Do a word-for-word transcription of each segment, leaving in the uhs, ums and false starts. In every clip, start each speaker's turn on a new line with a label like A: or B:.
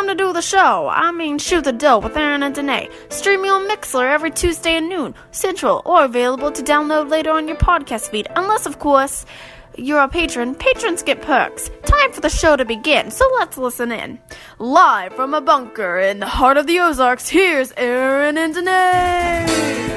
A: time to do the show. I mean, Shoot the Dough with Aaron and Danae. Streaming on Mixler every Tuesday at noon Central, or available to download later on your podcast feed. Unless, of course, you're a patron. Patrons get perks. Time for the show to begin, so let's listen in. Live from a bunker in the heart of the Ozarks, here's Aaron and Danae.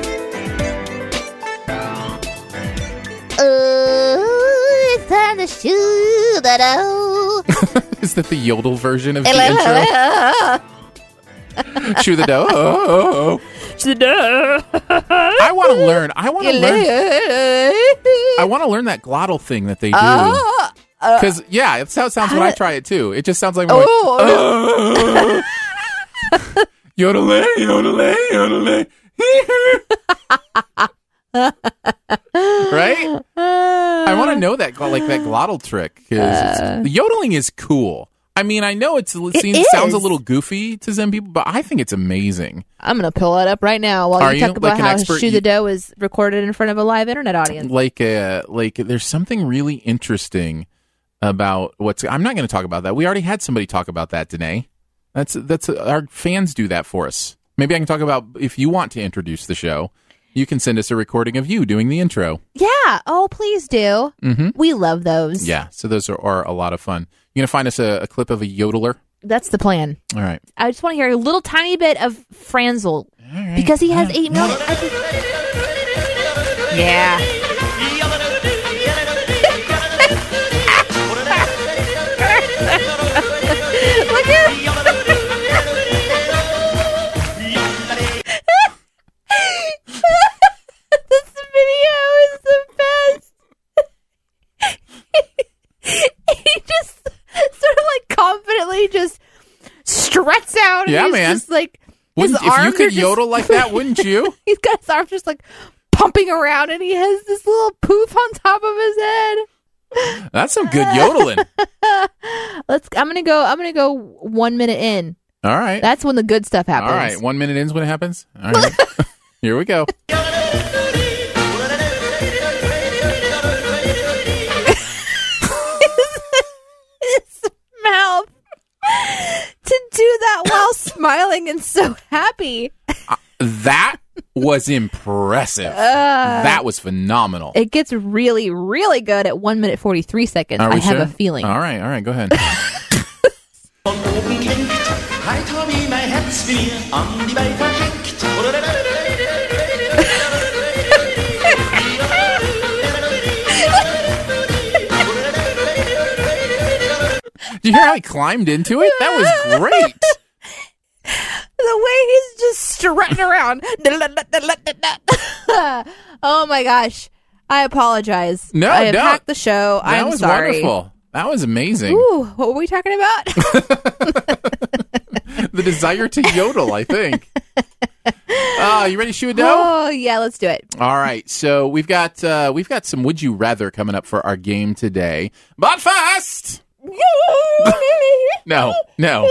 B: Oh, it's time to shoot the dough.
C: Is that the yodel version of the intro? Shoot the dough. Oh, oh, oh.
B: Shoot the dough.
C: I want to learn. I want to learn. I want to learn that glottal thing that they do. Because, uh, uh, yeah, it's how it sounds when I try it, too. It just sounds like more
B: oh.
C: like, uh, yodelay, yodelay, yodelay. Right? I want to know that, like that glottal trick, because uh, the yodeling is cool. I mean, I know it's, it, seems, it sounds a little goofy to some people, but I think it's amazing.
B: I'm going to pull it up right now while
C: Are
B: you
C: you?
B: talk about
C: Like
B: how
C: expert,
B: Shoot the Dough is recorded in front of a live internet audience.
C: Like, uh, like there's something really interesting about what's... I'm not going to talk about that. We already had somebody talk about that, Danae. That's, that's our fans do that for us. Maybe I can talk about, if you want to introduce the show, you can send us a recording of you doing the intro.
B: Yeah. Oh, please do.
C: Mm-hmm.
B: We love those.
C: Yeah. So those are, are a lot of fun. You going to find us a, a clip of a yodeler?
B: That's the plan.
C: All right.
B: I just want to hear a little tiny bit of Franzel. Right. Because he has eight million. Yeah. Look at this video is the best. He just sort of like confidently just struts out.
C: Yeah,
B: he's
C: man.
B: Just like
C: wouldn't,
B: his
C: if you could
B: just,
C: yodel like that, wouldn't you?
B: He's got his arms just like pumping around, and he has this little poof on top of his head.
C: That's some good yodeling.
B: Let's. I'm gonna go. I'm gonna go one minute in.
C: All right.
B: That's when the good stuff happens.
C: All right. One minute in's when it happens. All right. Here we go.
B: Mouth to do that while smiling and so happy.
C: Uh, that was impressive. Uh, that was phenomenal.
B: It gets really, really good at one minute forty three seconds.
C: Are we
B: I have
C: sure?
B: a feeling.
C: All right, all right, go ahead. Did you hear how he climbed into it? That was great.
B: The way he's just strutting around. Oh my gosh. I apologize.
C: No,
B: I have
C: don't.
B: hacked the show.
C: That
B: I'm
C: was
B: sorry.
C: wonderful. That was amazing.
B: Ooh, what were we talking about?
C: The desire to yodel, I think. Uh, you ready to shoot a dough?
B: Oh, yeah, let's do it.
C: All right, so we've got uh, we've got some Would You Rather coming up for our game today. But first... no, no.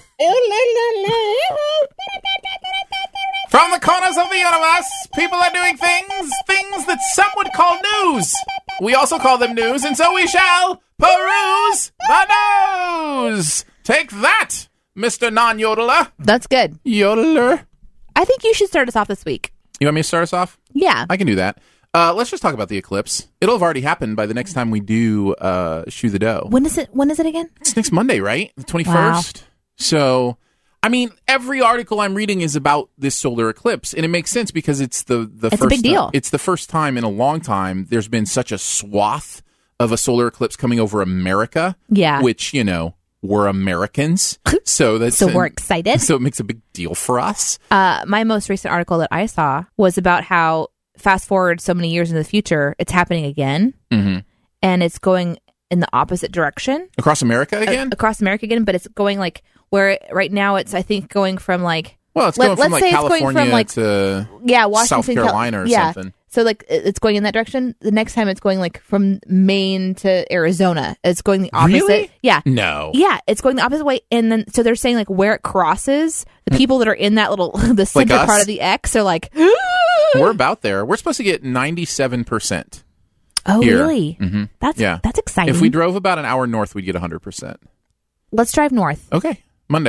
C: From the corners of the universe, people are doing things, things that some would call news. We also call them news, and so we shall peruse the news. Take that, Mister Non-Yodeler.
B: That's good.
C: Yodeler.
B: I think you should start us off this week.
C: You want me to start us off?
B: Yeah.
C: I can do that. Uh, let's just talk about the eclipse. It'll have already happened by the next time we do uh, Shoe the Dough.
B: When is it? When is it again?
C: It's next Monday, right? The twenty-first. Wow. So, I mean, every article I'm reading is about this solar eclipse, and it makes sense because it's the, the
B: it's
C: first
B: a big deal.
C: Time, it's the first time in a long time there's been such a swath of a solar eclipse coming over America.
B: Yeah.
C: Which, you know, we're Americans. So that's
B: so we're excited.
C: So it makes a big deal for us.
B: Uh, my most recent article that I saw was about how fast forward so many years in the future, it's happening again.
C: Mm-hmm.
B: And it's going in the opposite direction.
C: Across America again?
B: Uh, across America again, but it's going like where it, right now it's, I think, going from like...
C: Well, it's
B: let,
C: going from like California
B: from, like,
C: to
B: yeah, Washington,
C: South Carolina
B: Cal-
C: or
B: yeah.
C: something.
B: So like it's going in that direction. The next time it's going like from Maine to Arizona. It's going the opposite.
C: Really?
B: Yeah.
C: No.
B: Yeah, it's going the opposite way. And then so they're saying like where it crosses, the people that are in that little the center
C: like
B: part of the X are like
C: we're about there. We're supposed to get ninety-seven percent.
B: Oh,
C: here.
B: really?
C: Mm-hmm.
B: That's
C: yeah.
B: that's exciting.
C: If we drove about an hour north, we'd get one hundred percent.
B: Let's drive north.
C: Okay. Monday.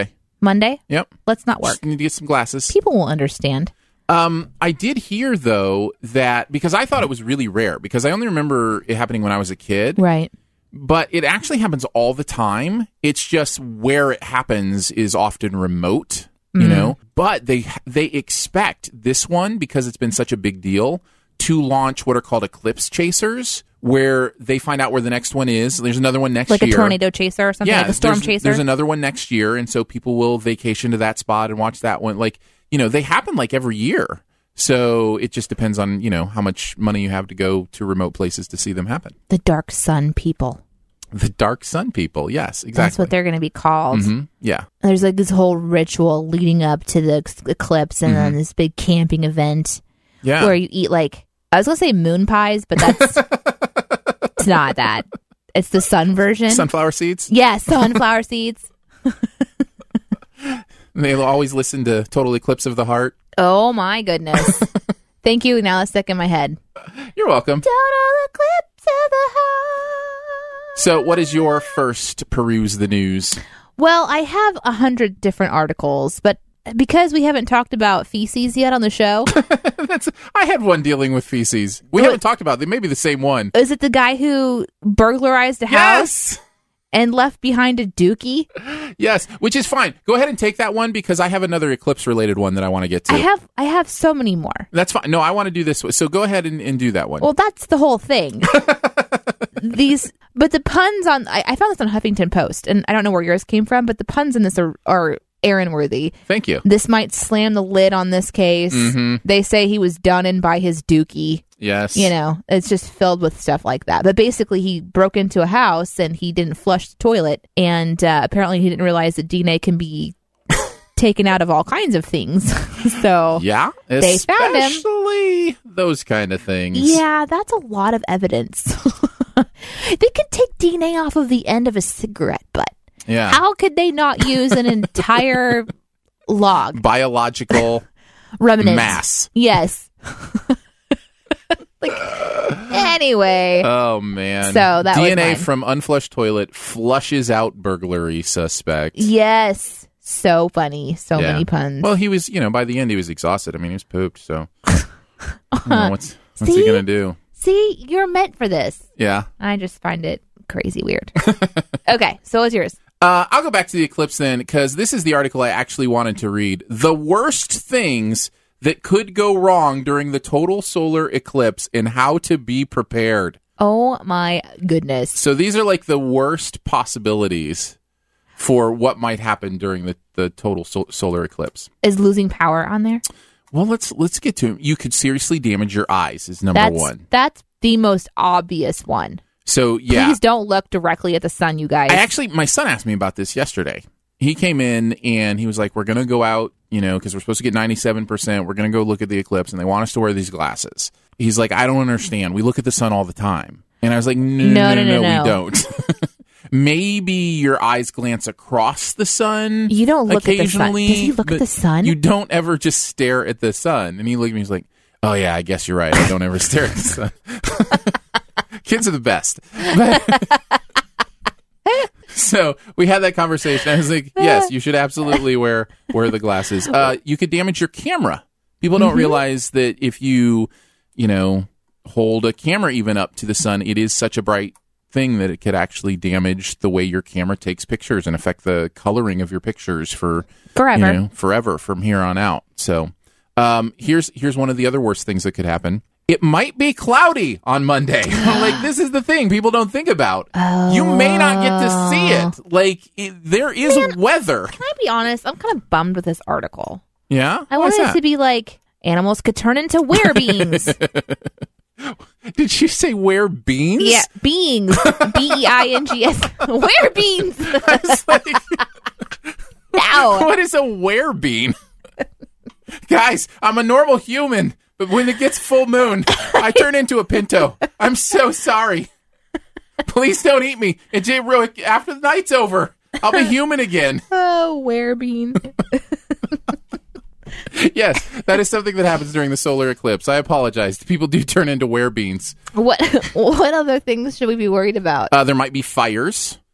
B: Monday?
C: Yep.
B: Let's not work.
C: Just need to get some glasses.
B: People will understand.
C: Um, I did hear, though, that because I thought it was really rare, because I only remember it happening when I was a kid.
B: Right.
C: But it actually happens all the time. It's just where it happens is often remote, you mm-hmm. know. But they they expect this one, because it's been such a big deal, to launch what are called eclipse chasers, where they find out where the next one is. There's another one next
B: like
C: year.
B: Like a tornado chaser or something,
C: yeah,
B: like a storm
C: there's,
B: chaser?
C: There's another one next year, and so people will vacation to that spot and watch that one. Like, you know, they happen like every year. So it just depends on, you know, how much money you have to go to remote places to see them happen.
B: The Dark Sun people.
C: The Dark Sun people, yes, exactly.
B: That's what they're going to be called.
C: Mm-hmm. Yeah.
B: There's like this whole ritual leading up to the eclipse and mm-hmm. then this big camping event
C: yeah.
B: where you eat like, I was going to say moon pies, but that's it's not that. It's the sun version.
C: Sunflower seeds?
B: Yeah, sunflower seeds.
C: They'll always listen to Total Eclipse of the Heart.
B: Oh my goodness. Thank you. Now it's stuck in my head.
C: You're welcome.
B: Total Eclipse of the Heart.
C: So what is your first peruse the news?
B: Well, I have a hundred different articles, but because we haven't talked about feces yet on the show.
C: That's, I had one dealing with feces. We what? haven't talked about it. They may be the same one.
B: Is it the guy who burglarized a
C: yes!
B: house and left behind a dookie?
C: Yes, which is fine. Go ahead and take that one because I have another eclipse-related one that I want to get to.
B: I have I have so many more.
C: That's fine. No, I want to do this. So go ahead and, and do that one.
B: Well, that's the whole thing. These, but the puns on, I, I found this on Huffington Post, and I don't know where yours came from, but the puns in this are, are Aaron-worthy.
C: Thank you.
B: This might slam the lid on this case.
C: Mm-hmm.
B: They say he was done in by his dookie.
C: Yes.
B: You know, it's just filled with stuff like that. But basically, he broke into a house and he didn't flush the toilet. And uh, apparently, he didn't realize that D N A can be taken out of all kinds of things. So
C: yeah,
B: they found him.
C: Especially those kind of things.
B: Yeah, that's a lot of evidence. They could take D N A off of the end of a cigarette butt.
C: Yeah.
B: How could they not use an entire log?
C: Biological
B: remnant
C: mass.
B: Yes. Like, anyway.
C: Oh, man.
B: So that
C: D N A
B: was
C: from unflushed toilet flushes out burglary suspect.
B: Yes. So funny. So
C: yeah.
B: many puns.
C: Well, he was, you know, by the end, he was exhausted. I mean, he was pooped, so. You know, what's what's
B: See?
C: he going to do?
B: See, you're meant for this.
C: Yeah.
B: I just find it crazy weird. Okay, so what's yours?
C: Uh, I'll go back to the eclipse then, because this is the article I actually wanted to read. The worst things that could go wrong during the total solar eclipse and how to be prepared.
B: Oh, my goodness.
C: So these are like the worst possibilities for what might happen during the, the total so- solar eclipse.
B: Is losing power on there?
C: Well, let's let's get to it. You could seriously damage your eyes is number
B: that's,
C: one.
B: That's the most obvious one.
C: So, yeah.
B: Please don't look directly at the sun, you guys.
C: I actually, my son asked me about this yesterday. He came in and he was like, we're going to go out, you know, because we're supposed to get ninety-seven percent. We're going to go look at the eclipse and they want us to wear these glasses. He's like, I don't understand. We look at the sun all the time. And I was like, no, no, no, no, no, no. we don't. Maybe your eyes glance across the sun.
B: You don't look at the sun.
C: Does
B: he look at the sun?
C: You don't ever just stare at the sun. And he looked at me, he's like, oh yeah, I guess you're right. I don't ever stare at the sun. Kids are the best. So we had that conversation. I was like, yes, you should absolutely wear wear the glasses. Uh, you could damage your camera. People don't mm-hmm. realize that if you, you know, hold a camera even up to the sun, it is such a bright thing that it could actually damage the way your camera takes pictures and affect the coloring of your pictures for
B: forever,
C: you know, forever from here on out. So um, here's here's one of the other worst things that could happen. It might be cloudy on Monday. Like, this is the thing people don't think about.
B: Oh.
C: You may not get to see it. Like, it, there is Man, weather.
B: Can I be honest? I'm kind of bummed with this article.
C: Yeah?
B: I
C: Why's
B: wanted
C: that?
B: it to be like, animals could turn into werebeans.
C: Did you say were beans?
B: Yeah, beings. B E I N G S. Werebeans.
C: I was like,
B: no.
C: What is a werebean? Guys, I'm a normal human. But when it gets full moon, I turn into a pinto. I'm so sorry. Please don't eat me. And Jay, after the night's over, I'll be human again.
B: Oh, werebean.
C: Yes, that is something that happens during the solar eclipse. I apologize. People do turn into werebeans.
B: What What other things should we be worried about?
C: Uh, there might be fires.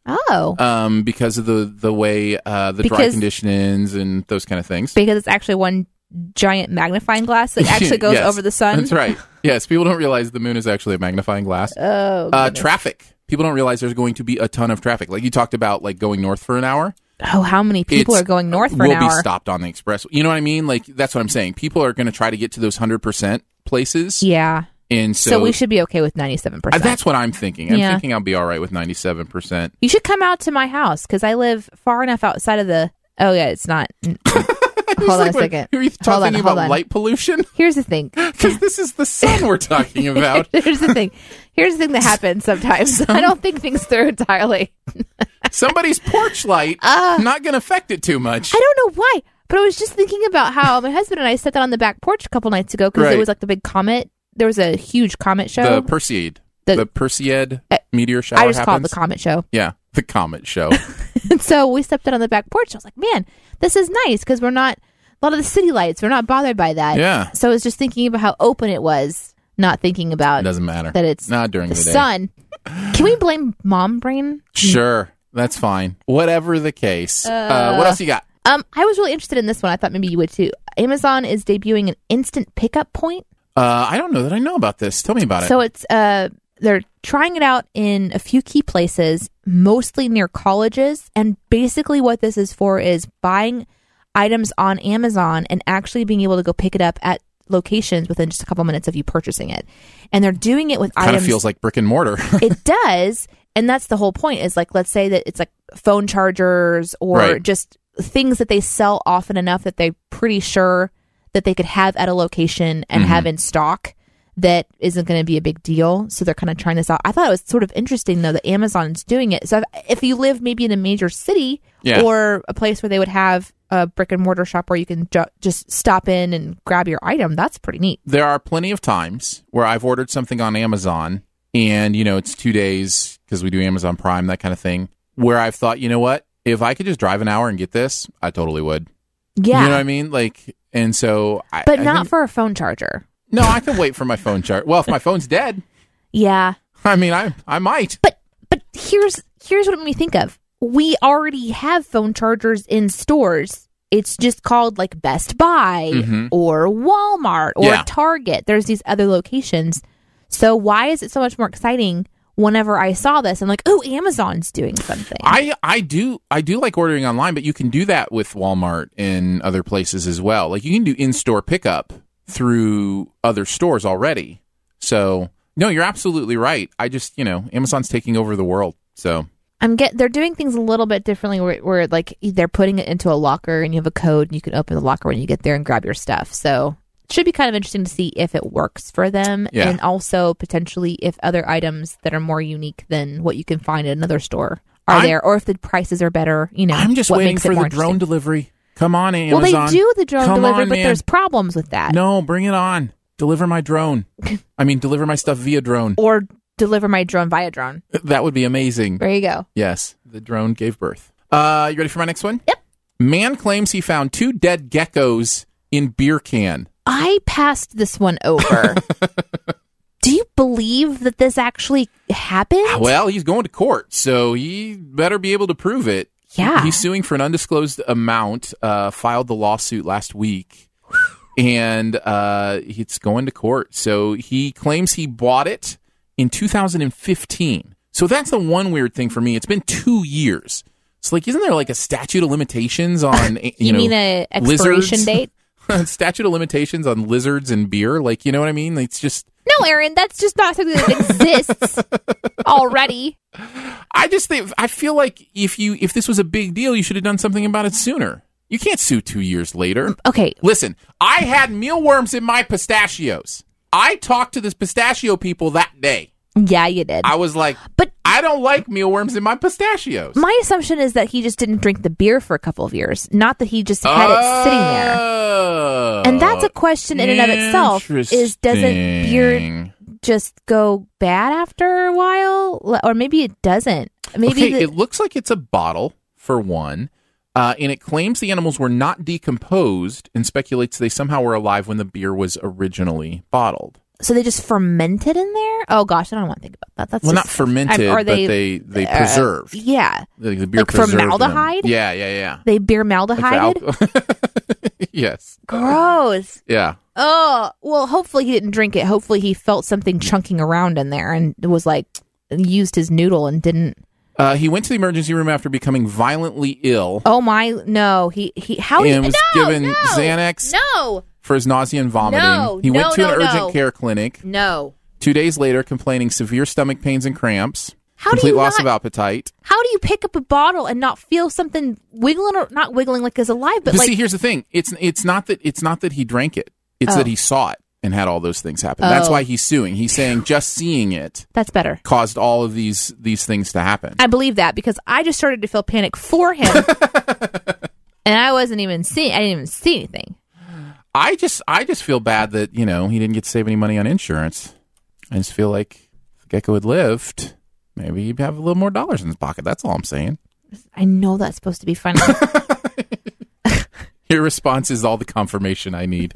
B: Oh.
C: Um, because of the the way uh, the dry
B: Because-
C: conditions and those kind of things.
B: Because it's actually one giant magnifying glass that actually goes
C: Yes,
B: over the sun.
C: That's right. Yes, people don't realize the moon is actually a magnifying glass.
B: Oh,
C: uh,
B: goodness.
C: traffic. People don't realize there's going to be a ton of traffic. Like you talked about, like going north for an hour.
B: Oh, how many people
C: It's-
B: are going north for
C: will
B: an hour?
C: be stopped on the express. You know what I mean? Like that's what I'm saying. People are going to try to get to those one hundred percent places.
B: Yeah.
C: And so,
B: So, we should be okay with ninety-seven
C: uh,
B: percent.
C: that's what I'm thinking. I'm
B: Yeah.
C: thinking I'll be all right with ninety-seven percent.
B: You should come out to my house because I live far enough outside of the. Oh yeah, it's not. Hold on a second.
C: Are you
B: Hold
C: talking
B: on, hold
C: about
B: on.
C: light pollution?
B: Here's the thing.
C: Because this is the sun we're talking about.
B: Here's the thing. Here's the thing that happens sometimes. I don't think things through entirely.
C: Somebody's porch light
B: Uh,
C: not going to affect it too much.
B: I don't know why, but I was just thinking about how my husband and I sat down on the back porch a couple nights ago because
C: Right.
B: it was like the big comet. There was a huge comet show.
C: The Perseid.
B: The-
C: The, Perseid
B: Uh,
C: meteor shower
B: I just call it
C: happens.
B: the comet show.
C: Yeah, the comet show.
B: And so we stepped out on the back porch. I was like, man, this is nice because we're not, a lot of the city lights, we're not bothered by that.
C: Yeah.
B: So I was just thinking about how open it was, not thinking
C: It
B: about
C: doesn't matter.
B: that it's
C: Not during
B: the
C: the, day.
B: sun. Can we blame mom brain?
C: Sure, that's fine. Whatever the case. Uh, what else you got?
B: Um, I was really interested in this one. I thought maybe you would too. Amazon is debuting an instant pickup point.
C: Uh, I don't know that I know about this. Tell me about it.
B: So it's uh they're trying it out in a few key places, mostly near colleges, and basically what this is for is buying items on Amazon and actually being able to go pick it up at locations within just a couple minutes of you purchasing it. And they're doing it with
C: Kind
B: items
C: of feels like brick and mortar.
B: it does, and that's the whole point is like let's say that it's like phone chargers or
C: Right.
B: just things that they sell often enough that they're pretty sure that they could have at a location and
C: Mm-hmm.
B: have in stock that isn't going to be a big deal. So they're kind of trying this out. I thought it was sort of interesting though that Amazon's doing it. So if, if you live maybe in a major city
C: Yeah.
B: or a place where they would have a brick and mortar shop where you can ju- just stop in and grab your item, that's pretty neat.
C: There are plenty of times where I've ordered something on Amazon and, you know, it's two days because we do Amazon Prime, that kind of thing, where I've thought, you know what? If I could just drive an hour and get this, I totally would.
B: Yeah.
C: You know what I mean? Like, and so I.
B: But
C: I
B: not
C: think-
B: for a phone charger.
C: No, I can wait for my phone charge. Well, if my phone's dead,
B: Yeah.
C: I mean, I I might.
B: But but here's here's what it made me think of. We already have phone chargers in stores. It's just called like Best Buy
C: Mhm.
B: or Walmart or
C: Yeah.
B: Target. There's these other locations. So why is it so much more exciting whenever I saw this? I'm like, oh, Amazon's doing something.
C: I I do I do like ordering online, but you can do that with Walmart and other places as well. Like you can do in-store pickup through other stores already. So, no, you're absolutely right. I just, you know, Amazon's taking over the world. So,
B: I'm get they're doing things a little bit differently where, where like they're putting it into a locker and you have a code and you can open the locker when you get there and grab your stuff. So it should be kind of interesting to see if it works for them
C: Yeah.
B: and also potentially if other items that are more unique than what you can find at another store are
C: I'm-
B: there or if the prices are better, you know.
C: I'm just
B: what
C: waiting
B: makes it
C: for
B: more
C: the drone
B: interesting.
C: delivery. Come on,
B: Well,
C: Amazon.
B: they do the drone
C: Come
B: delivery,
C: on,
B: but
C: man.
B: there's problems with that.
C: No, bring it on. Deliver my drone. I mean, deliver my stuff via drone.
B: Or deliver my drone via drone.
C: That would be amazing.
B: There you go.
C: Yes, the drone gave birth. Uh, you ready for my next one?
B: Yep.
C: Man claims he found two dead geckos in beer can.
B: I passed this one over. Do you believe that this actually happened?
C: Well, he's going to court, so he better be able to prove it.
B: Yeah.
C: He's suing for an undisclosed amount, uh, filed the lawsuit last week, and uh, it's going to court. So he claims he bought it in two thousand fifteen. So that's the one weird thing for me. It's been two years. It's like, isn't there like a statute of limitations on, you,
B: You
C: know,
B: mean a expiration
C: lizards?
B: date?
C: Statute of limitations on lizards and beer? Like, you know what I mean? It's just...
B: No, Aaron, that's just not something that exists already.
C: I just think I feel like if you if this was a big deal, you should have done something about it sooner. You can't sue two years later.
B: Okay.
C: Listen, I had mealworms in my pistachios. I talked to the pistachio people that day.
B: Yeah, you did.
C: I was like,
B: But
C: I don't like mealworms in my pistachios.
B: my assumption is that he just didn't drink the beer for a couple of years, not that he just had it sitting there.
C: Oh,
B: And that's a question in and of itself. Is doesn't beer
C: interesting.
B: just go bad after a while, or maybe it doesn't? Maybe
C: Okay,
B: the-
C: it looks like it's a bottle for one. Uh, and it claims the animals were not decomposed and speculates they somehow were alive when the beer was originally bottled.
B: So they just fermented in there? Oh gosh, I don't want to think about that. That's
C: well,
B: just,
C: not fermented,
B: or they,
C: but they they
B: uh,
C: preserved.
B: Yeah,
C: the, the beer
B: like
C: preserved
B: formaldehyde.
C: them. Yeah, yeah, yeah.
B: They beer maldehyde.
C: Like yes.
B: Gross.
C: Yeah.
B: Oh well, hopefully he didn't drink it. Hopefully he felt something chunking around in there and was like used his noodle and didn't.
C: Uh, he went to the emergency room after becoming violently ill.
B: Oh my, no, he he how
C: and
B: he
C: was
B: no,
C: given
B: no,
C: Xanax
B: no.
C: for his nausea and vomiting.
B: No,
C: he
B: no,
C: went to
B: no,
C: an urgent
B: no.
C: care clinic.
B: No.
C: Two days later, complaining severe stomach pains and cramps,
B: How do
C: complete
B: you
C: loss
B: not-
C: of appetite.
B: How do you pick up a bottle and not feel something wiggling or not wiggling like it's alive, but
C: But
B: like
C: see, here's the thing: it's it's not that it's not that he drank it; it's
B: Oh.
C: that he saw it and had all those things happen. That's
B: Oh.
C: why he's suing. He's saying just seeing it
B: that's better.
C: caused all of these these things to happen.
B: I believe that because I just started to feel panic for him, and I wasn't even seeing. I didn't even see anything.
C: I just I just feel bad that you know he didn't get to save any money on insurance. I just feel like if Gecko had lived, maybe he'd have a little more dollars in his pocket. That's all I'm saying.
B: I know that's supposed to be funny.
C: Your response is all the confirmation I need.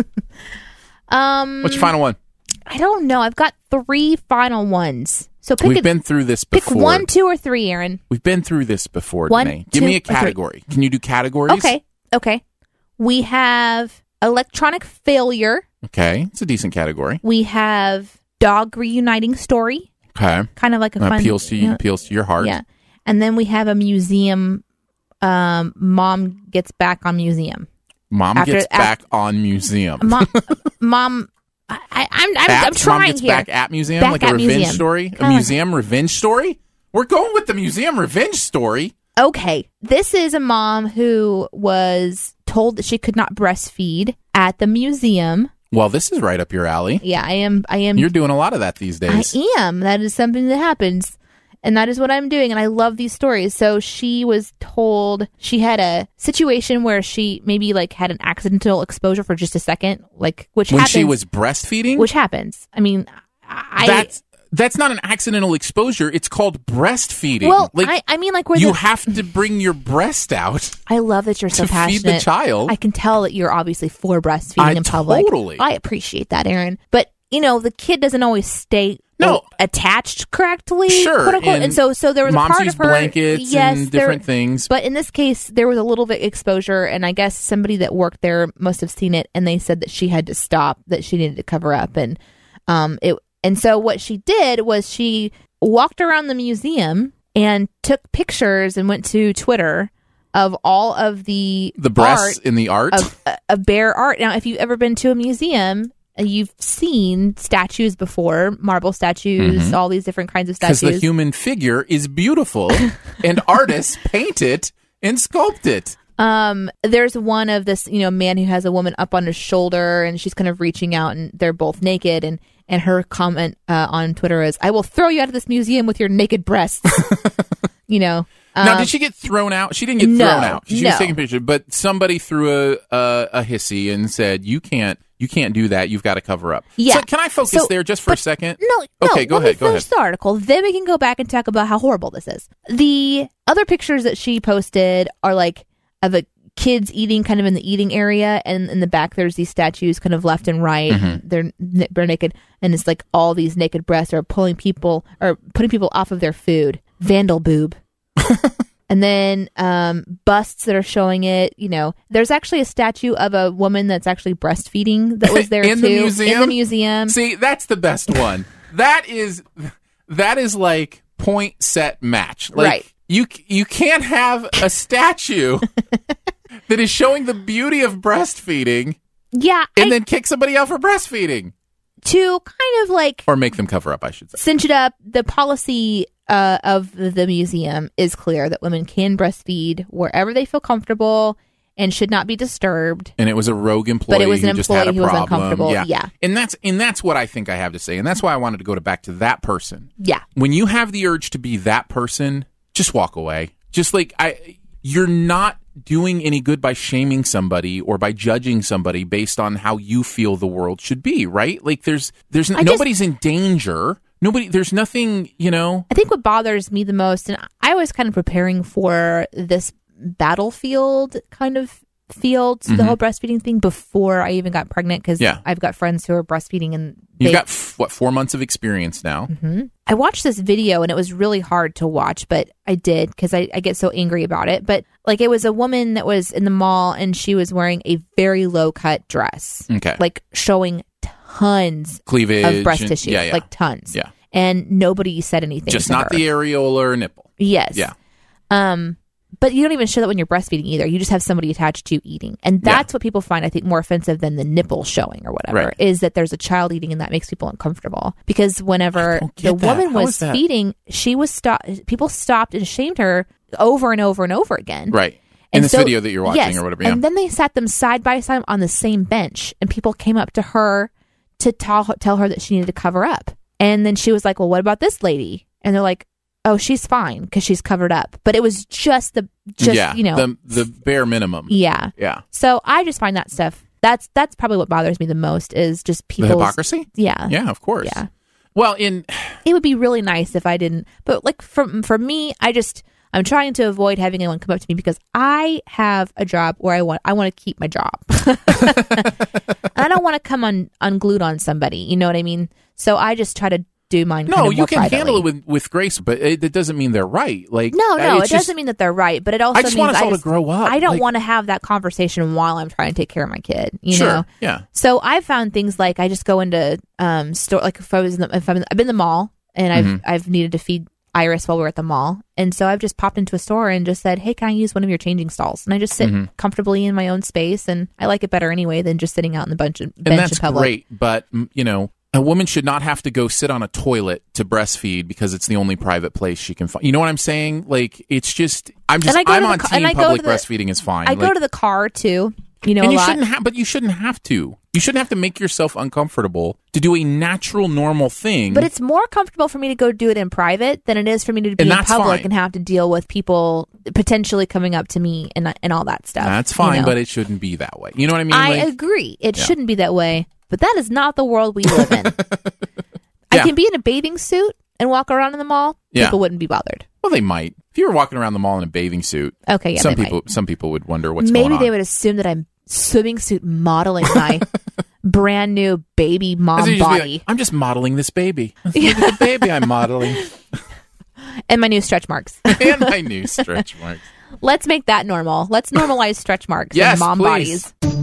B: um,
C: What's your final one?
B: I don't know. I've got three final ones. So pick
C: We've
B: a,
C: been through this
B: pick
C: before.
B: one, two, or three, Aaron.
C: We've been through this before,
B: One,
C: Danae. Give
B: two,
C: me a
B: or three.
C: category. Can you do categories?
B: Okay. Okay. We have electronic failure.
C: Okay. It's a decent category.
B: We have dog reuniting story.
C: Okay.
B: Kind of like a
C: That
B: fun
C: appeals to you,
B: you know,
C: appeals to your heart.
B: Yeah. And then we have a museum. Um, mom gets back on museum.
C: Mom
B: After-
C: gets
B: af-
C: back on museum.
B: Mom, mom. I, I, I'm, I'm,
C: At-
B: I'm trying
C: Mom gets
B: here.
C: back at museum,
B: Back
C: like
B: at
C: a revenge
B: museum.
C: story, a
B: Kinda like-
C: museum revenge story. We're going with the museum revenge story.
B: Okay, this is a mom who was told that she could not breastfeed at the museum.
C: Well, this is right up your alley.
B: Yeah, I am. I am.
C: You're doing a lot of that these
B: I
C: days.
B: am. That is something that happens. And that is what I'm doing. And I love these stories. So she was told she had a situation where she maybe like had an accidental exposure for just a second, like which
C: when
B: happens.
C: she was breastfeeding,
B: which happens. I mean, I.
C: that's that's not an accidental exposure. It's called breastfeeding.
B: well,
C: like
B: I, I mean, like where
C: you
B: the,
C: have to bring your breast out.
B: I love that you're so
C: to feed
B: passionate.
C: the child.
B: I can tell that you're obviously for breastfeeding
C: I
B: in public.
C: totally-
B: I appreciate that, Aaron. But you know, the kid doesn't always stay
C: No.
B: attached correctly,
C: Sure,
B: quote unquote.
C: and
B: And so, so there was a
C: moms
B: part
C: use
B: of her
C: blankets
B: yes,
C: and
B: there-
C: different things.
B: But in this case, there was a little bit exposure, and I guess somebody that worked there must have seen it, and they said that she had to stop, that she needed to cover up, and um, it. And so what she did was she walked around the museum and took pictures and went to Twitter of all of the
C: The breasts
B: art
C: in the art.
B: of, uh, of bear art. Now, if you've ever been to a museum, uh, you've seen statues before, marble statues, all these different kinds of
C: Because
B: statues.
C: the human figure is beautiful, and artists paint it and sculpt it.
B: Um, there's one of this, you know, man who has a woman up on his shoulder, and she's kind of reaching out, and they're both naked, and and her comment uh, on Twitter is, "I will throw you out of this museum with your naked breasts." you know.
C: Now,
B: Um,
C: did she get thrown out? She didn't get
B: no,
C: thrown out. She
B: no.
C: was taking a picture, but somebody threw a, a a hissy and said, "You can't, you can't do that. You've got to cover up."
B: Yeah.
C: So can I focus
B: So-
C: there just for a
B: but-
C: second?
B: No, no.
C: Okay, go
B: let
C: ahead,
B: Me
C: go
B: finish
C: ahead.
B: the article. Then we can go back and talk about how horrible this is. The other pictures that she posted are like of a kids eating kind of in the eating area, and in the back there's these statues kind of left and right.
C: Mm-hmm.
B: They're they're naked, and it's like all these naked breasts are pulling people or putting people off of their food. Vandal boob. And then um, busts that are showing it. You know, there's actually a statue of a woman that's actually breastfeeding that was there
C: In
B: too
C: the museum?
B: in the museum.
C: See, that's the best one. that is that is like point set match. Like,
B: Right.
C: You you can't have a statue that is showing the beauty of breastfeeding
B: Yeah,
C: and
B: I,
C: then kick somebody out for breastfeeding,
B: to kind of like
C: or make them cover up. I should say.
B: cinch it up. The policy uh, of the museum is clear that women can breastfeed wherever they feel comfortable and should not be disturbed.
C: And it was a rogue employee
B: But it was an
C: who just had a
B: employee who was
C: problem.
B: uncomfortable.
C: Yeah.
B: Yeah.
C: And that's and that's what I think I have to say. And that's why I wanted to go to back to that person.
B: Yeah.
C: When you have the urge to be that person, just walk away. Just like I you're not doing any good by shaming somebody or by judging somebody based on how you feel the world should be, right? Like there's there's
B: I just-
C: nobody's in danger. Nobody there's nothing, you know.
B: I think what bothers me the most, and I was kind of preparing for this battlefield kind of feel to
C: Mm-hmm.
B: the whole breastfeeding thing before I even got pregnant because
C: Yeah.
B: I've got friends who are breastfeeding and they,
C: You've got, f- what, four months of experience now?
B: Mm-hmm. I watched this video and it was really hard to watch, but I did because I, I get so angry about it. But like it was a woman that was in the mall and she was wearing a very low cut dress,
C: Okay.
B: like showing tons
C: Cleavage.
B: of breast
C: and-
B: tissue,
C: Yeah, yeah.
B: like tons.
C: Yeah.
B: And nobody said anything.
C: Just
B: to
C: not
B: her.
C: the areola or nipple.
B: Yes.
C: Yeah.
B: Um, but you don't even show that when you're breastfeeding either. You just have somebody attached to you eating. And that's what people find, I think, more offensive than the nipple showing or whatever,
C: Right.
B: is that there's a child eating and that makes people uncomfortable. Because whenever
C: don't
B: the
C: get that.
B: woman
C: How
B: was
C: is that?
B: feeding, she was stop. people stopped and shamed her over and over and over again.
C: Right. In
B: And
C: this
B: so-
C: video that you're watching
B: yes,
C: or whatever. Yeah.
B: And then they sat them side by side on the same bench and people came up to her to tell, tell her that she needed to cover up. And then she was like, well, what about this lady? And they're like, oh, she's fine because she's covered up. But it was just the, just,
C: yeah.
B: you know.
C: The, the bare minimum.
B: Yeah.
C: Yeah.
B: So I just find that stuff, that's that's probably what bothers me the most is just
C: The
B: people.
C: hypocrisy?
B: Yeah.
C: Yeah, of course.
B: Yeah.
C: Well, in
B: It would be really nice if I didn't. But like for, for me, I just, I'm trying to avoid having anyone come up to me because I have a job where I want, I want to keep my job. I don't want to come un, unglued on somebody. You know what I mean? So I just try to do mine.
C: no,
B: kind of
C: you
B: more
C: can
B: privately.
C: handle it with, with grace, but it, it doesn't mean they're right. Like
B: No, no,
C: it's
B: it
C: just-
B: doesn't mean that they're right, but it also
C: I just
B: means
C: want us
B: I
C: all
B: just,
C: to grow up.
B: I don't
C: Like-
B: want to have that conversation while I'm trying to take care of my kid. You
C: Sure.
B: know?
C: Yeah.
B: So I found things like I just go into um store like if I was in the, if I'm in, I've been in the mall and I've
C: Mhm.
B: I've needed to feed Iris while we were at the mall, and so I've just popped into a store and just said, hey, can I use one of your changing stalls? And I just sit
C: Mhm.
B: comfortably in my own space, and I like it better anyway than just sitting out in the bunch of bench
C: And that's
B: in public.
C: great, but mm, you know, a woman should not have to go sit on a toilet to breastfeed because it's the only private place she can find. You know what I'm saying? Like it's just I'm just
B: And I go
C: I'm
B: to the
C: on
B: ca-
C: team
B: and I go
C: public
B: to the-
C: breastfeeding is fine.
B: I
C: Like,
B: go to the car too, you know,
C: and
B: a
C: you
B: lot.
C: shouldn't have, but you shouldn't have to. You shouldn't have to make yourself uncomfortable to do a natural, normal thing.
B: But it's more comfortable for me to go do it in private than it is for me to be
C: And
B: in
C: that's
B: public
C: fine.
B: and have to deal with people potentially coming up to me and and all that stuff.
C: that's
B: you
C: fine,
B: know?
C: but it shouldn't be that way. You know what I mean?
B: I
C: Like,
B: agree. It
C: Yeah.
B: shouldn't be that way, but that is not the world we live in. I
C: Yeah.
B: can be in a bathing suit and walk around in the mall.
C: Yeah.
B: People wouldn't be bothered.
C: well, they might. If you were walking around the mall in a bathing suit,
B: Okay, yeah,
C: some
B: they
C: people
B: might.
C: some people would wonder what's
B: Maybe
C: going on.
B: they would assume that I'm swimming suit modeling my brand new baby
C: As
B: mom
C: you just be
B: body
C: like, I'm just modeling this baby. Look at the baby I'm modeling.
B: and my new stretch marks.
C: And my new stretch marks.
B: Let's make that normal. Let's normalize stretch marks
C: Yes,
B: and mom
C: please.
B: bodies.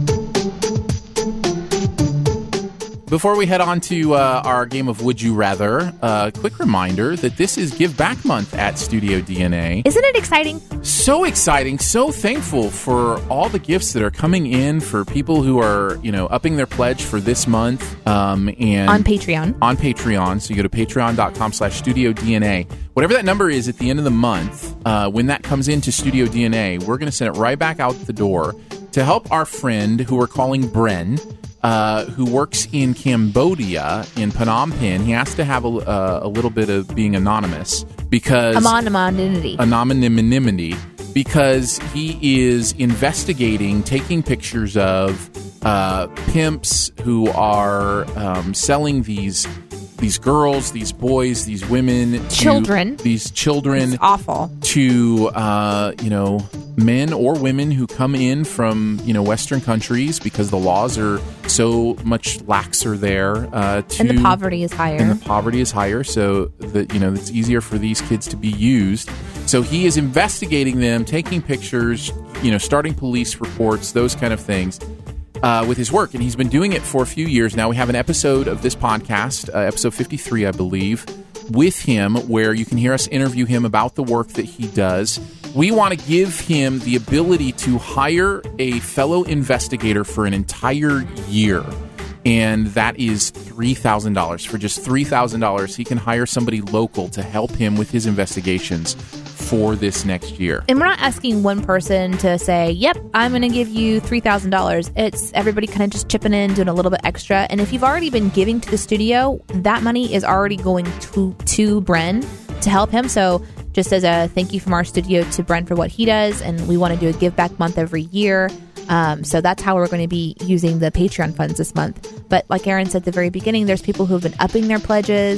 C: Before we head on to uh, our game of Would You Rather, a uh, quick reminder that this is Give Back Month at Studio D N A.
B: Isn't it exciting?
C: So exciting, so thankful for all the gifts that are coming in for people who are, you know, upping their pledge for this month. Um, and
B: On Patreon.
C: On Patreon. So you go to patreon.com slash Studio DNA. Whatever that number is at the end of the month, uh, when that comes into Studio D N A, we're going to send it right back out the door to help our friend who we're calling Bren, uh, who works in Cambodia, in Phnom Penh. He has to have a, uh, a little bit of being anonymous because...
B: Anonymity.
C: anonymity because he is investigating, taking pictures of uh, pimps who are um, selling these these girls, these boys, these women, to-
B: Children.
C: these children
B: It's awful.
C: to uh, you know men or women who come in from you know Western countries because the laws are so much laxer there. Uh, to,
B: And the poverty is higher.
C: and the poverty is higher, so that you know it's easier for these kids to be used. So he is investigating them, taking pictures, you know, starting police reports, those kind of things. Uh, with his work, and he's been doing it for a few years now. We have an episode of this podcast, uh, episode fifty-three, I believe, with him, where you can hear us interview him about the work that he does. We want to give him the ability to hire a fellow investigator for an entire year, and that is three thousand dollars. For just three thousand dollars, he can hire somebody local to help him with his investigations for this next year.
B: And we're not asking one person to say, yep, I'm going to give you three thousand dollars. It's everybody kind of just chipping in, doing a little bit extra. And if you've already been giving to the studio, that money is already going to, to Bren to help him. So just as a thank you from our studio to Bren for what he does. And we want to do a give back month every year. Um, so that's how we're going to be using the Patreon funds this month. But like Aaron said at the very beginning, there's people who have been upping their pledges.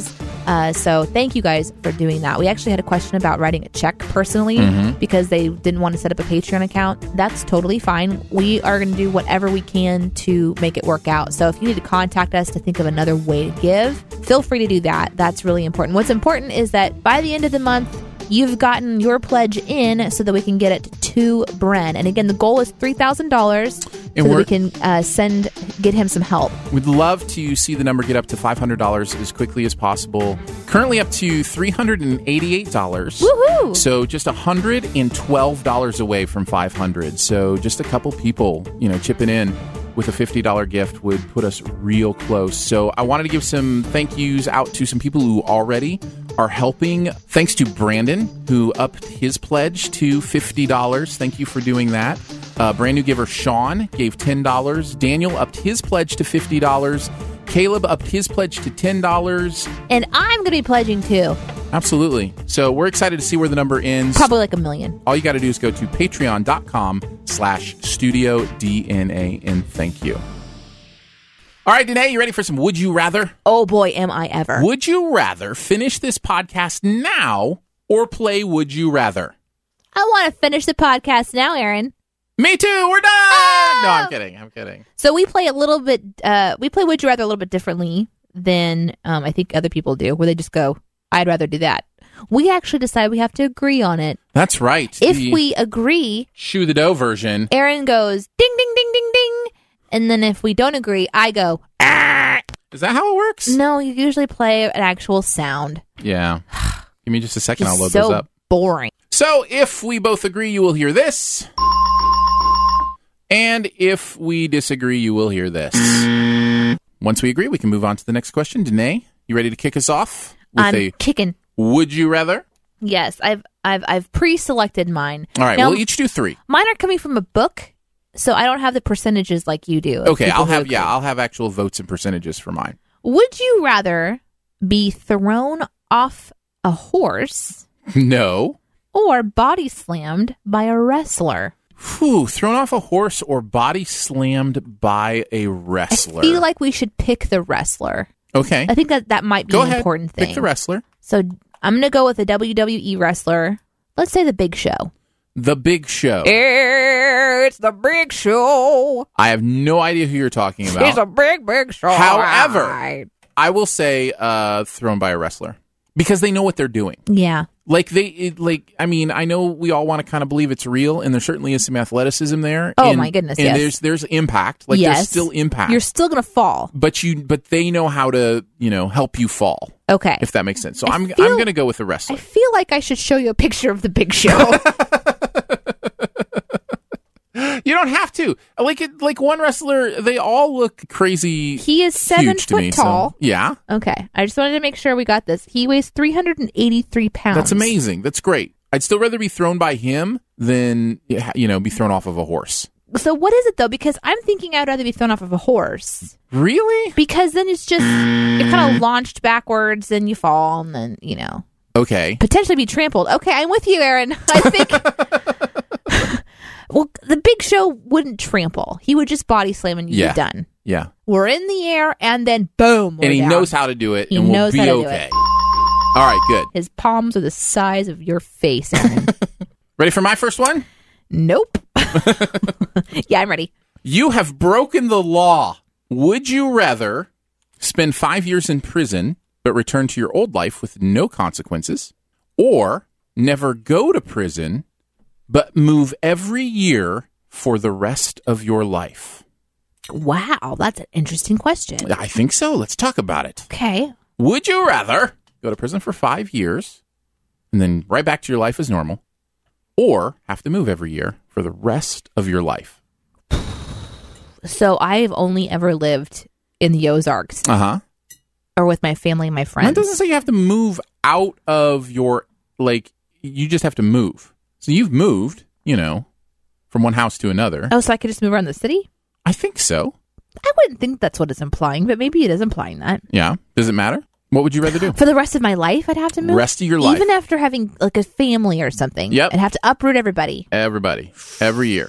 B: Uh, so thank you guys for doing that. We actually had a question about writing a check personally
C: Mm-hmm.
B: because they didn't want to set up a Patreon account. That's totally fine. We are going to do whatever we can to make it work out. So if you need to contact us to think of another way to give, feel free to do that. That's really important. What's important is that by the end of the month, you've gotten your pledge in so that we can get it to Bren. And again, the goal is three thousand dollars so
C: And
B: that
C: we're-
B: we can uh, send, get him some help.
C: We'd love to see the number get up to five hundred dollars as quickly as possible. Currently up to three hundred eighty-eight dollars.
B: Woohoo!
C: So just one hundred twelve dollars away from five hundred dollars. So just a couple people, you know, chipping in with a fifty dollars gift would put us real close. So I wanted to give some thank yous out to some people who already are helping. Thanks to Brandon, who upped his pledge to fifty dollars. Thank you for doing that. Uh, brand new giver Sean gave ten dollars. Daniel upped his pledge to fifty dollars. Caleb upped his pledge to ten dollars.
B: And I'm going to be pledging too.
C: Absolutely. So we're excited to see where the number ends.
B: Probably like a million.
C: All you got to do is go to patreon.com slash studio DNA and thank you. All right, Danae, you ready for some Would You Rather?
B: Oh boy, am I ever.
C: Would you rather finish this podcast now or play Would You Rather?
B: I want to finish the podcast now, Aaron.
C: Me too. We're done.
B: Oh!
C: No, I'm kidding. I'm kidding.
B: So we play a little bit, uh, we play Would You Rather a little bit differently than um, I think other people do, where they just go, I'd rather do that. We actually decide we have to agree on it.
C: That's right.
B: If
C: The
B: we agree,
C: Shoe the Dough version.
B: Aaron goes ding, ding, ding, ding, ding. And then if we don't agree, I go, ah.
C: Is that how it works?
B: No, you usually play an actual sound.
C: Yeah. Give me just a second.
B: Just
C: I'll load
B: so
C: those up.
B: boring.
C: So if we both agree, you will hear this. And if we disagree, you will hear this. Once we agree, we can move on to the next question. Danae, you ready to kick us off with
B: I'm
C: a
B: kicking.
C: Would You Rather?
B: Yes, I've I've I've pre-selected mine.
C: All right,
B: Now,
C: we'll each do three.
B: mine are coming from a book, so I don't have the percentages like you do. of
C: Okay,
B: people
C: I'll
B: who
C: have
B: agree.
C: yeah, I'll have actual votes and percentages for mine.
B: Would you rather be thrown off a horse
C: No.
B: or body slammed by a wrestler?
C: Whew, thrown off a horse or body slammed by a wrestler.
B: I feel like we should pick the wrestler.
C: Okay.
B: I think that that might be
C: Go
B: an
C: ahead.
B: important thing.
C: Pick the wrestler.
B: So I'm going to go with a W W E wrestler. Let's say the Big Show.
C: The Big Show.
B: It's the Big Show.
C: I have no idea who you're talking about.
B: It's a big, big show.
C: However, I will say uh, thrown by a wrestler because they know what they're doing.
B: Yeah.
C: Like they, it, like I mean, I know we all want to kind of believe it's real, and there certainly is some athleticism there.
B: Oh,
C: and,
B: my goodness,
C: And
B: yes.
C: there's there's impact. Like
B: Yes.
C: there's still impact.
B: You're still going to fall.
C: but you, but they know how to, you know, help you fall.
B: Okay.
C: If that makes sense. So
B: I
C: I'm
B: feel-
C: I'm going to go with the
B: I
C: wrestler.
B: feel like I should show you a picture of the Big Show.
C: You don't have to. Like it, like one wrestler, they all look crazy.
B: He is seven
C: huge to
B: foot
C: me, so-
B: tall.
C: yeah,
B: Okay. I just wanted to make sure we got this. He weighs three hundred eighty-three pounds.
C: that's amazing. That's great. I'd still rather be thrown by him than you know be thrown off of a horse.
B: So what is it though? Because I'm thinking I'd rather be thrown off of a horse.
C: Really?
B: Because then it's just you're kind of launched backwards and you fall and then, you know,
C: Okay.
B: potentially be trampled. Okay, I'm with you, Aaron. I think well, the Big Show wouldn't trample. He would just body slam and you'd
C: Yeah.
B: be done.
C: Yeah.
B: We're in the air and then boom. We're
C: And he
B: down.
C: knows how to do it,
B: He
C: and we'll
B: knows
C: be
B: how to do
C: okay.
B: it.
C: All right, good.
B: His palms are the size of your face, Aaron.
C: Ready for my first one?
B: Nope. Yeah, I'm ready.
C: You have broken the law. Would you rather spend five years in prison but return to your old life with no consequences, or never go to prison but move every year for the rest of your life?
B: Wow, that's an interesting question.
C: I think so. Let's talk about it.
B: Okay.
C: Would you rather go to prison for five years and then right back to your life as normal, or have to move every year for the rest of your life?
B: So I've only ever lived in the Ozarks
C: Uh-huh.
B: or with my family and my
C: That
B: friends.
C: doesn't say you have to move out of your, like, you just have to move. So you've moved, you know, from one house to another.
B: Oh, so I could just move around the city?
C: I think so.
B: I wouldn't think that's what it's implying, but maybe it is implying that.
C: Yeah. Does it matter? What would you rather do?
B: For the rest of my life, I'd have to move?
C: Rest of your life.
B: Even after having like a family or something.
C: Yep.
B: I'd have to uproot everybody.
C: Everybody. Every year.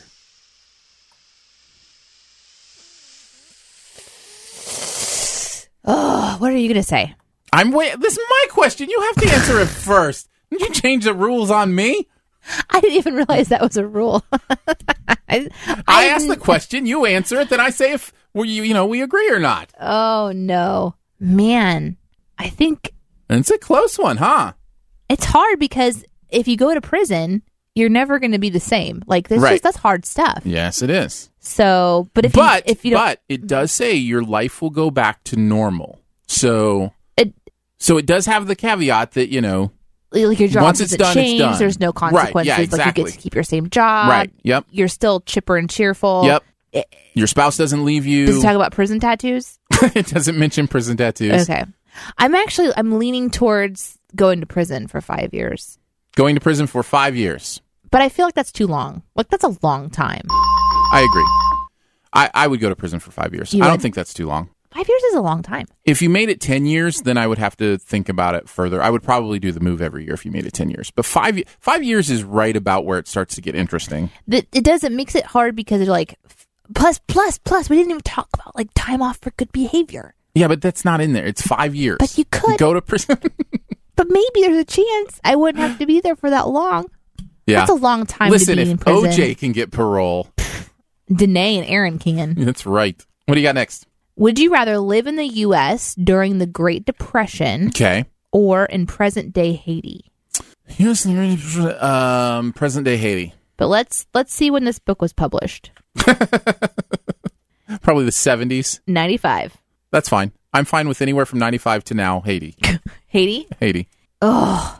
B: Oh, what are you going to say?
C: I'm wait. This is my question. You have to answer it first. Did you change the rules on me?
B: I didn't even realize that was a rule. I,
C: I,
B: I
C: ask the question, you answer it, then I say if we, you know, we agree or not.
B: Oh, no. Man, I think...
C: And it's a close one, huh?
B: It's hard because if you go to prison, you're never going to be the same. Like, this
C: Right.
B: just, that's hard stuff.
C: Yes, it is.
B: So, but if
C: But,
B: you, if you don't...
C: but it does say your life will go back to normal. So,
B: It,
C: so it does have the caveat that, you know,
B: like your job
C: once it's
B: doesn't
C: done, it's
B: change.
C: done.
B: There's no
C: Right,
B: consequences.
C: yeah,
B: Like, you
C: exactly.
B: get to keep your same job.
C: Right, yep.
B: You're still chipper and cheerful.
C: Yep.
B: It,
C: Your spouse doesn't leave you.
B: does it talk about prison tattoos?
C: It doesn't mention prison tattoos.
B: Okay. I'm actually, I'm leaning towards going to prison for five years.
C: Going to prison for five years.
B: But I feel like that's too long. Like, that's a long time.
C: I agree. I, I would go to prison for five years.
B: You
C: I don't
B: would?
C: think that's too long.
B: Five years is a long time.
C: If you made it ten years, then I would have to think about it further. I would probably do the move every year if you made it ten years. But five five years is right about where it starts to get interesting.
B: That it does, it makes it hard because it's like, plus, plus, plus, we didn't even talk about like time off for good behavior.
C: Yeah, but that's not in there. It's five years.
B: But you could.
C: Go to prison.
B: But maybe there's a chance I wouldn't have to be there for that long.
C: Yeah.
B: That's a long time
C: Listen,
B: to be in
C: if
B: prison.
C: O J can get parole.
B: Danae and Aaron can.
C: That's right. What do you got next?
B: Would you rather live in the U S during the Great Depression
C: Okay.
B: or in present-day Haiti?
C: Yes, um, present day Haiti.
B: But let's let's see when this book was published.
C: Probably the seventies.
B: ninety-five.
C: That's fine. I'm fine with anywhere from ninety-five to now. Haiti.
B: Haiti?
C: Haiti.
B: Ugh.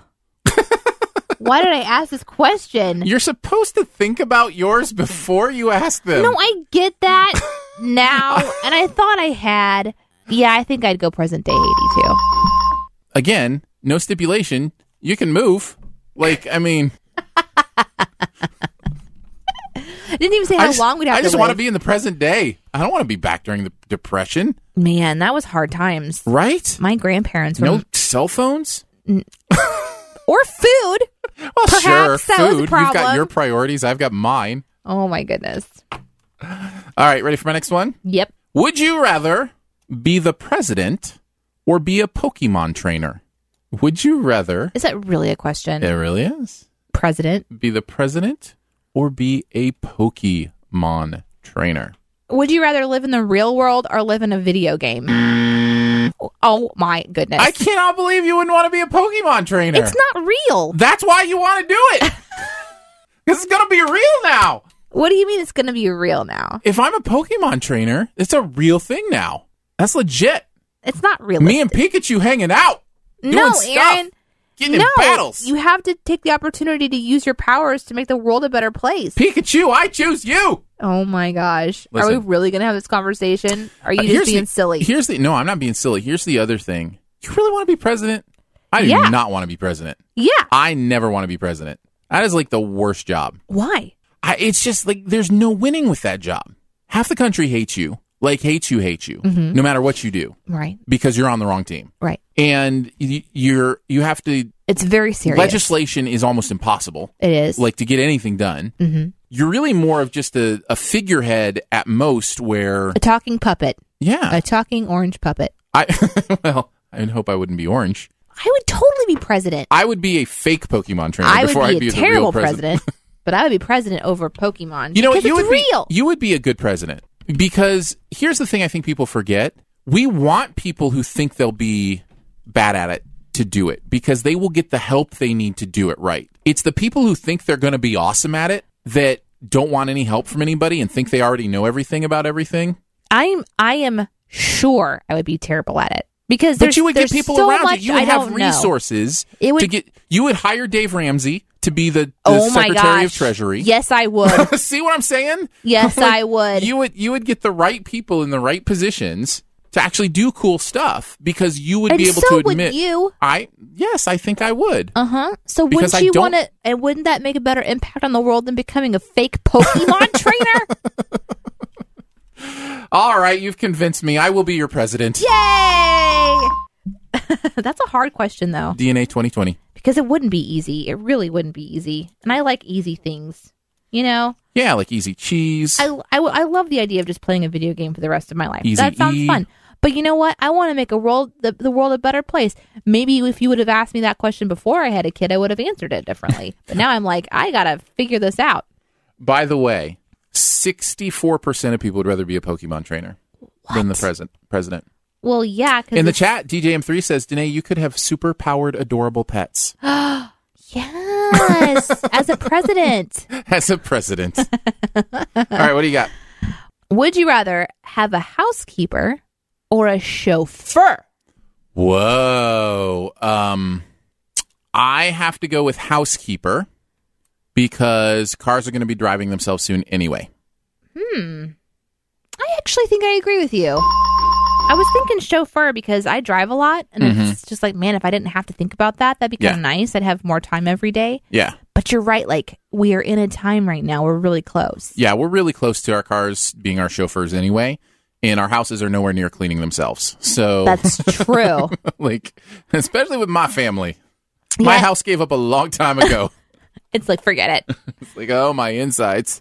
B: Why did I ask this question?
C: You're supposed to think about yours before you ask them.
B: No, I get that now, and I thought I had. Yeah, I think I'd go present day Haiti too.
C: Again, no stipulation. You can move. Like, I mean,
B: I didn't even say
C: I
B: how
C: just,
B: long we'd have
C: I just
B: to
C: want to
B: live.
C: be in the present day. I don't want to be back during the Depression,
B: Man, that was hard times.
C: right?
B: My grandparents were
C: No cell phones.
B: or food.
C: Well,
B: Perhaps
C: sure,
B: that was a
C: food. You've got
B: problem.
C: your priorities. I've got mine.
B: Oh my goodness.
C: All right, ready for my next one?
B: Yep.
C: Would you rather be the president or be a Pokemon trainer? Would you rather?
B: Is that really a question?
C: It really is.
B: President.
C: Be the president or be a Pokemon trainer?
B: Would you rather live in the real world or live in a video game? Oh my goodness.
C: I cannot believe you wouldn't want to be a Pokemon trainer.
B: It's not real.
C: That's why you want to do it. Because it's going to be real now.
B: What do you mean it's going to be real now?
C: If I'm a Pokemon trainer, it's a real thing now. That's legit.
B: It's not real.
C: Me and Pikachu hanging out. Doing
B: No,
C: stuff,
B: Aaron.
C: Getting
B: No,
C: in battles.
B: you have to take the opportunity to use your powers to make the world a better place.
C: Pikachu, I choose you.
B: Oh my gosh. Are
C: Listen.
B: we really going to have this conversation? Are you
C: Uh,
B: just
C: here's
B: being
C: the-
B: silly?
C: Here's the no, I'm not being silly. Here's the other thing. You really want to be president? I do
B: Yeah.
C: not want to be president.
B: Yeah.
C: I never want to be president. That is like the worst job.
B: Why?
C: I, it's just like there's no winning with that job. Half the country hates you, like hates you, hates you,
B: Mm-hmm.
C: no matter what you do,
B: Right.
C: because you're on the wrong team,
B: Right.
C: and y- you're you have to.
B: It's very serious.
C: Legislation is almost impossible.
B: It is.
C: Like to get anything done.
B: Mhm.
C: You're really more of just a, a figurehead at most. Where
B: a talking puppet.
C: yeah,
B: A talking orange puppet.
C: I well, I hope I wouldn't be orange.
B: I would totally be president.
C: I would be a fake Pokemon trainer
B: I would
C: before
B: be
C: I'd be
B: a
C: the real
B: terrible
C: president.
B: president, but I would be president over Pokemon.
C: You know what?
B: because
C: You
B: it's
C: would
B: real.
C: be you would be a good president because here's the thing I think people forget. We want people who think they'll be bad at it to do it because they will get the help they need to do it right. It's the people who think they're going to be awesome at it that don't want any help from anybody and think they already know everything about everything.
B: I'm. I am sure I would be terrible at it because
C: But
B: there's,
C: you would get
B: there's
C: people
B: so
C: around
B: much
C: you. You would
B: I
C: have
B: don't know.
C: resources
B: It would-
C: to get. You would hire Dave Ramsey to be the, the
B: Oh my
C: Secretary
B: gosh!
C: of Treasury.
B: Yes, I would.
C: See what I'm saying?
B: Yes, I would.
C: You would you would get the right people in the right positions to actually do cool stuff because you would
B: and
C: be able
B: so
C: to admit
B: would you.
C: I yes, I think I would.
B: Uh huh. So
C: Because
B: wouldn't
C: I
B: you
C: don't-
B: want to? And wouldn't that make a better impact on the world than becoming a fake Pokemon trainer?
C: All right, you've convinced me. I will be your president.
B: Yay! That's a hard question though,
C: D N A twenty twenty.
B: because it wouldn't be easy. It really wouldn't be easy, and I like easy things. You know,
C: Yeah, like easy cheese.
B: I, I, I love the idea of just playing a video game for the rest of my life.
C: Easy
B: That sounds
C: E.
B: fun. But you know what? I want to make a world the, the world a better place. Maybe if you would have asked me that question before I had a kid, I would have answered it differently. But now I'm like, I got to figure this out.
C: By the way, sixty-four percent of people would rather be a Pokemon trainer
B: What?
C: than the present president.
B: Well, yeah. Cause
C: In the
B: it's-
C: chat, D J M three says, Danae, you could have super-powered, adorable pets.
B: Yes, as a president.
C: As a president. All right, what do you got?
B: Would you rather have a housekeeper or a chauffeur?
C: Whoa. Um, I have to go with housekeeper because cars are going to be driving themselves soon anyway.
B: Hmm. I actually think I agree with you. I was thinking chauffeur because I drive a lot, and
C: Mhm.
B: it's just like, man, if I didn't have to think about that, that'd be kind of
C: Yeah.
B: nice. I'd have more time every day.
C: Yeah.
B: But you're right. Like, we are in a time right now. We're really close.
C: Yeah, we're really close to our cars being our chauffeurs anyway, and our houses are nowhere near cleaning themselves. So
B: That's true.
C: like, especially with my family. My
B: Yeah.
C: house gave up a long time ago.
B: It's like, forget it.
C: It's like, oh, my insides.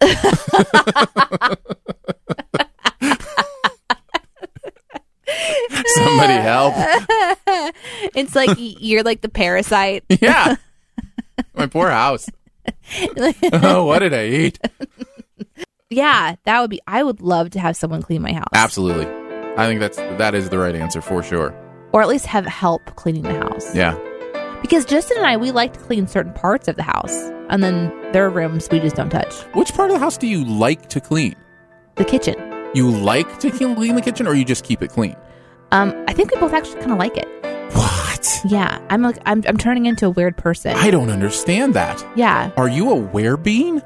C: Somebody help.
B: It's like y- you're like the parasite.
C: Yeah. My poor house. Oh, what did I eat?
B: Yeah, that would be, I would love to have someone clean my house.
C: Absolutely. I think that's that is the right answer for sure.
B: Or at least have help cleaning the house.
C: Yeah.
B: Because Justin and I, we like to clean certain parts of the house. And then there are rooms we just don't touch.
C: Which part of the house do you like to clean?
B: The kitchen.
C: You like to clean the kitchen, or you just keep it clean?
B: Um, I think we both actually kind of like it.
C: What?
B: Yeah, I'm like I'm I'm turning into a weird person.
C: I don't understand that.
B: Yeah,
C: Are you a werebean?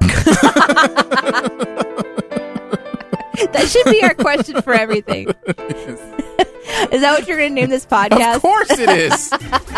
B: that should be our question for everything. Is that what you're going to name this podcast?
C: Of course it is.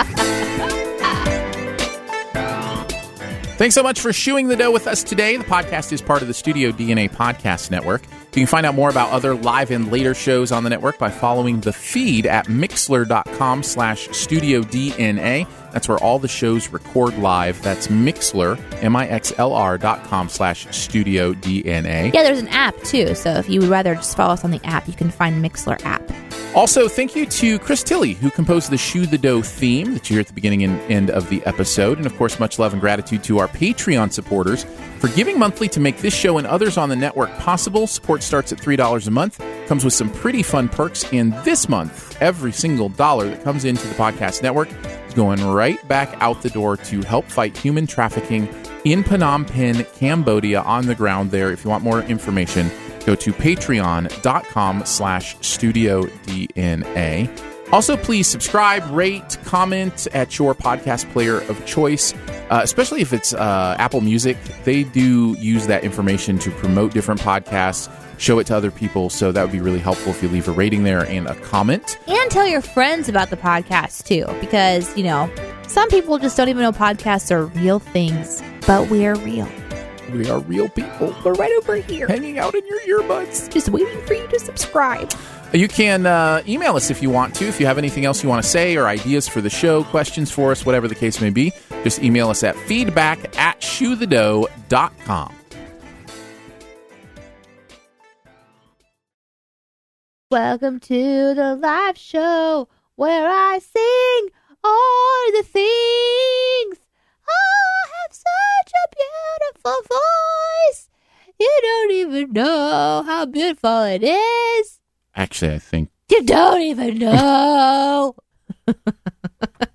C: Thanks so much for chewing the dough with us today. The podcast is part of the Studio D N A Podcast Network. You can find out more about other live and later shows on the network by following the feed at mixler.com slash studio DNA. That's where all the shows record live. That's Mixler, M-I-X-L-R dot com slash studio DNA.
B: Yeah, there's an app too. So if you would rather just follow us on the app, you can find Mixler app.
C: Also, thank you to Chris Tilley, who composed the Shoe the Dough theme that you hear at the beginning and end of the episode. And, of course, much love and gratitude to our Patreon supporters for giving monthly to make this show and others on the network possible. Support starts at three dollars a month, comes with some pretty fun perks. And this month, every single dollar that comes into the podcast network is going right back out the door to help fight human trafficking in Phnom Penh, Cambodia, on the ground there. If you want more information, go to patreon.com slash studio DNA. Also, please subscribe, rate, comment at your podcast player of choice, uh, especially if it's uh, Apple Music. They do use that information to promote different podcasts, show it to other people. So that would be really helpful if you leave a rating there and a comment.
B: And tell your friends about the podcast too. Because, you know, some people just don't even know podcasts are real things. But we are real.
C: We are real people
B: We're right over here.
C: hanging out in your earbuds.
B: Just waiting for you to subscribe.
C: You can uh, email us if you want to. If you have anything else you want to say or ideas for the show, questions for us, whatever the case may be, just email us at feedback at shoe the dough dot com.
B: Welcome to the live show where I sing all the things. Oh, I have such a beautiful voice. You don't even know how beautiful it is.
C: Actually, I think
B: You don't even know.